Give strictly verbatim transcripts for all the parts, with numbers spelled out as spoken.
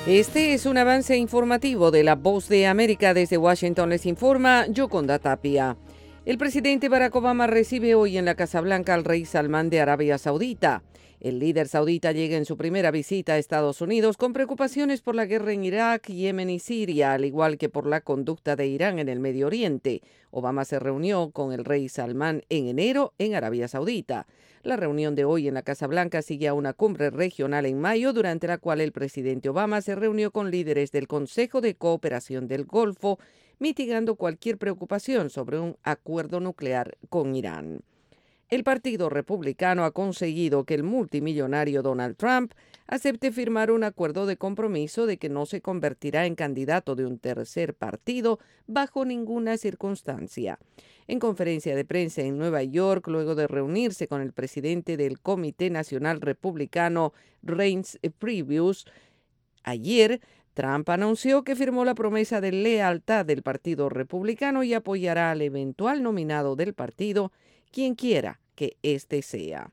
Este es un avance informativo de La Voz de América. Desde Washington les informa Yoconda Tapia. El presidente Barack Obama recibe hoy en la Casa Blanca al rey Salmán de Arabia Saudita. El líder saudita llega en su primera visita a Estados Unidos con preocupaciones por la guerra en Irak, Yemen y Siria, al igual que por la conducta de Irán en el Medio Oriente. Obama se reunió con el rey Salmán en enero en Arabia Saudita. La reunión de hoy en la Casa Blanca sigue a una cumbre regional en mayo, durante la cual el presidente Obama se reunió con líderes del Consejo de Cooperación del Golfo, mitigando cualquier preocupación sobre un acuerdo nuclear con Irán. El Partido Republicano ha conseguido que el multimillonario Donald Trump acepte firmar un acuerdo de compromiso de que no se convertirá en candidato de un tercer partido bajo ninguna circunstancia. En conferencia de prensa en Nueva York, luego de reunirse con el presidente del Comité Nacional Republicano, Reince Priebus, ayer, Trump anunció que firmó la promesa de lealtad del Partido Republicano y apoyará al eventual nominado del partido, quien quiera que éste sea.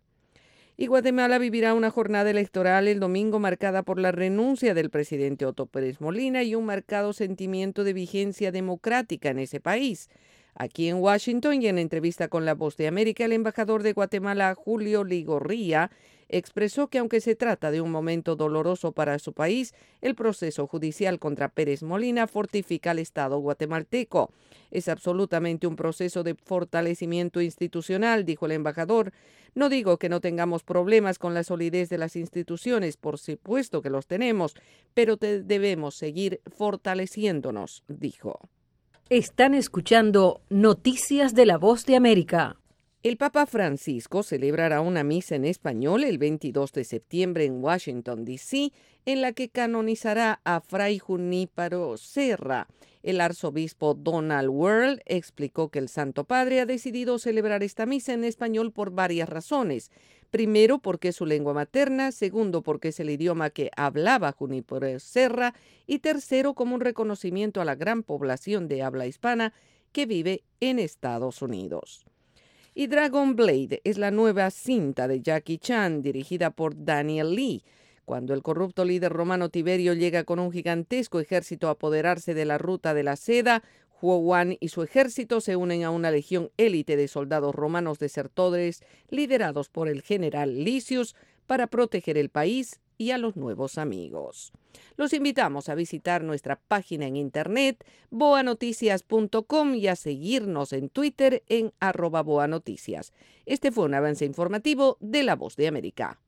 Y Guatemala vivirá una jornada electoral el domingo marcada por la renuncia del presidente Otto Pérez Molina y un marcado sentimiento de vigencia democrática en ese país. Aquí en Washington y en entrevista con La Voz de América, el embajador de Guatemala, Julio Ligorría, expresó que aunque se trata de un momento doloroso para su país, el proceso judicial contra Pérez Molina fortifica al Estado guatemalteco. Es absolutamente un proceso de fortalecimiento institucional, dijo el embajador. No digo que no tengamos problemas con la solidez de las instituciones, por supuesto que los tenemos, pero te debemos seguir fortaleciéndonos, dijo. Están escuchando Noticias de La Voz de América. El Papa Francisco celebrará una misa en español el veintidós de septiembre en Washington, D C, en la que canonizará a Fray Junípero Serra. El arzobispo Donald Wuerl explicó que el Santo Padre ha decidido celebrar esta misa en español por varias razones. Primero, porque es su lengua materna; segundo, porque es el idioma que hablaba Junípero Serra; y tercero, como un reconocimiento a la gran población de habla hispana que vive en Estados Unidos. Y Dragon Blade es la nueva cinta de Jackie Chan, dirigida por Daniel Lee. Cuando el corrupto líder romano Tiberio llega con un gigantesco ejército a apoderarse de la ruta de la seda, Huo Wan y su ejército se unen a una legión élite de soldados romanos desertores liderados por el general Lysius para proteger el país y a los nuevos amigos. Los invitamos a visitar nuestra página en internet boa noticias punto com y a seguirnos en Twitter en arroba boanoticias. Este fue un avance informativo de La Voz de América.